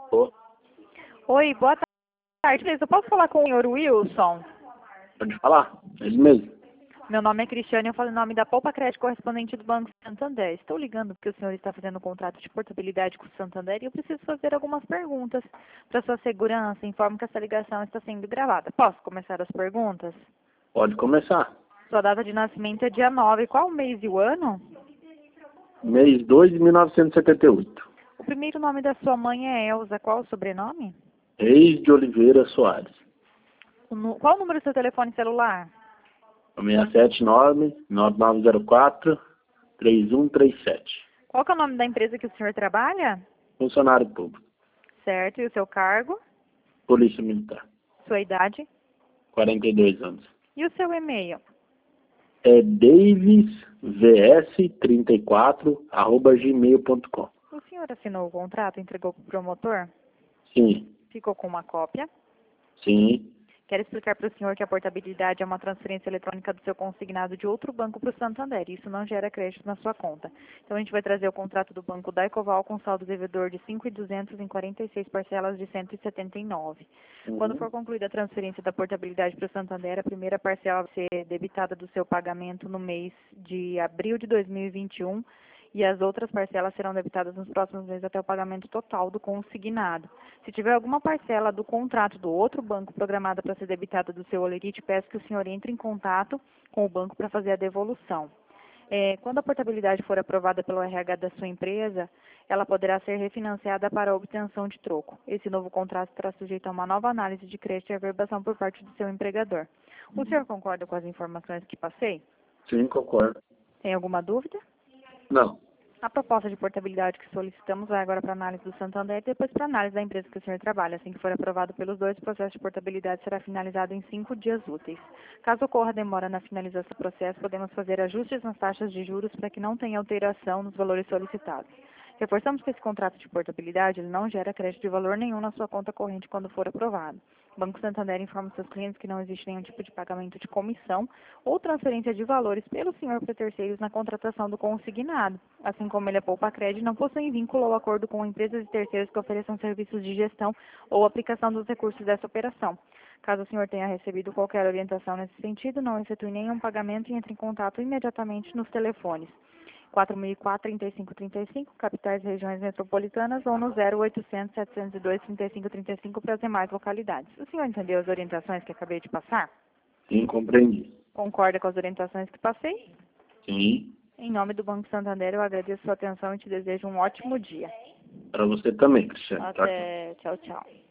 Ô, Oi, boa tarde. Eu posso falar com o senhor Wilson? pode falar? Ele mesmo. Meu nome é Cristiane, eu falo em nome da Poupa Crédito correspondente do Banco Santander. Estou ligando porque o senhor está fazendo um contrato de portabilidade com o Santander e eu preciso fazer algumas perguntas. Para sua segurança, informo que essa ligação está sendo gravada. Posso começar as perguntas? Pode começar. Sua data de nascimento é dia 9. Qual o mês e o ano? Mês 2 de 1978. O primeiro nome da sua mãe é Elza. Qual o sobrenome? Reis de Oliveira Soares. Qual o número do seu telefone celular? 679-9904-3137. Qual que é o nome da empresa que o senhor trabalha? Funcionário público. Certo. E o seu cargo? Polícia Militar. Sua idade? 42 anos. E o seu e-mail? É davisvs34@gmail.com. O senhor assinou o contrato e entregou para o promotor? Sim, Ficou com uma cópia? sim. Quero explicar para o senhor que a portabilidade é uma transferência eletrônica do seu consignado de outro banco para o Santander. Isso não gera crédito na sua conta. Então, a gente vai trazer o contrato do banco da Ecoval com saldo devedor de 5.200 em 46 parcelas de 179. Quando for concluída a transferência da portabilidade para o Santander, a primeira parcela vai ser debitada do seu pagamento no mês de abril de 2021 e as outras parcelas serão debitadas nos próximos meses até o pagamento total do consignado. Se tiver alguma parcela do contrato do outro banco programada para ser debitada do seu holerite, peço que o senhor entre em contato com o banco para fazer a devolução. Quando a portabilidade for aprovada pelo RH da sua empresa, ela poderá ser refinanciada para a obtenção de troco. Esse novo contrato estará sujeito a uma nova análise de crédito e averbação por parte do seu empregador. O senhor concorda com as informações que passei? Sim, concordo. Tem alguma dúvida? Não. A proposta de portabilidade que solicitamos vai agora para análise do Santander e depois para análise da empresa que o senhor trabalha. Assim que for aprovado pelos dois, o processo de portabilidade será finalizado em 5 dias úteis. Caso ocorra demora na finalização do processo, podemos fazer ajustes nas taxas de juros para que não tenha alteração nos valores solicitados. Reforçamos que esse contrato de portabilidade ele não gera crédito de valor nenhum na sua conta corrente quando for aprovado. O Banco Santander informa seus clientes que não existe nenhum tipo de pagamento de comissão ou transferência de valores pelo senhor para terceiros na contratação do consignado. Assim como ele é Poupa Crédito, não possui vínculo ou acordo com empresas e terceiros que ofereçam serviços de gestão ou aplicação dos recursos dessa operação. Caso o senhor tenha recebido qualquer orientação nesse sentido, não efetue nenhum pagamento e entre em contato imediatamente nos telefones 4004-3535, capitais e regiões metropolitanas, ou no 0800-702-3535 para as demais localidades. O senhor entendeu as orientações que acabei de passar? Sim, compreendi. Concorda com as orientações que passei? Sim. Em nome do Banco Santander, eu agradeço a sua atenção e te desejo um ótimo dia. Para você também, Cristiano. Tchau, tchau. Até. Tchau, tchau.